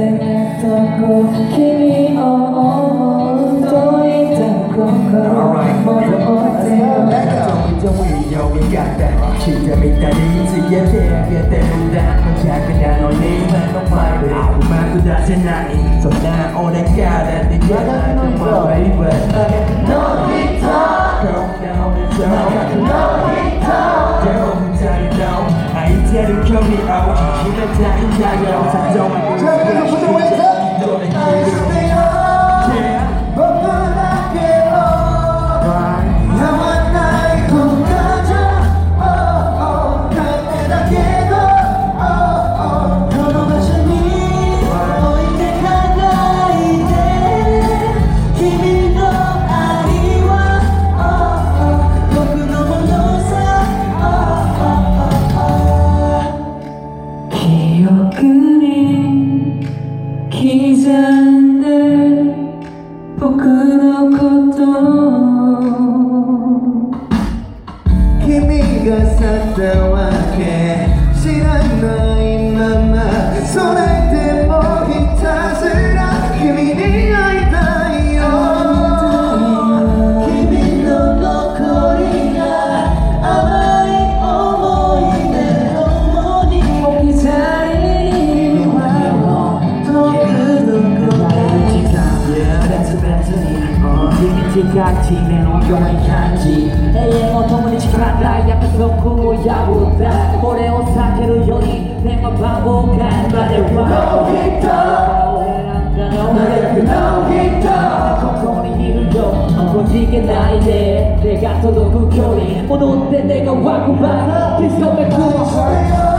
めとこ君を思うといた心戻ってどういようがったしてみたりつけてあげてるんだ無邪気なのに目の前でうまく出せないそんな俺から逃げないのも baby No hit Calm down and down No hit でも二人の空いてる距離を決めたいんだよさどうもどれきる刻んで僕のこと君が去ったわけ知らないままそれでもひたすら君に会いたいよ君の残りが甘い思い出共に置き去りには違う地面の良い感じ永遠を共に誓った約束を破った俺を避けるように電話番号を変えるまでは No hit No hit ここにいるよこじけないで手が届く距離戻って手がワクワクディスコが来る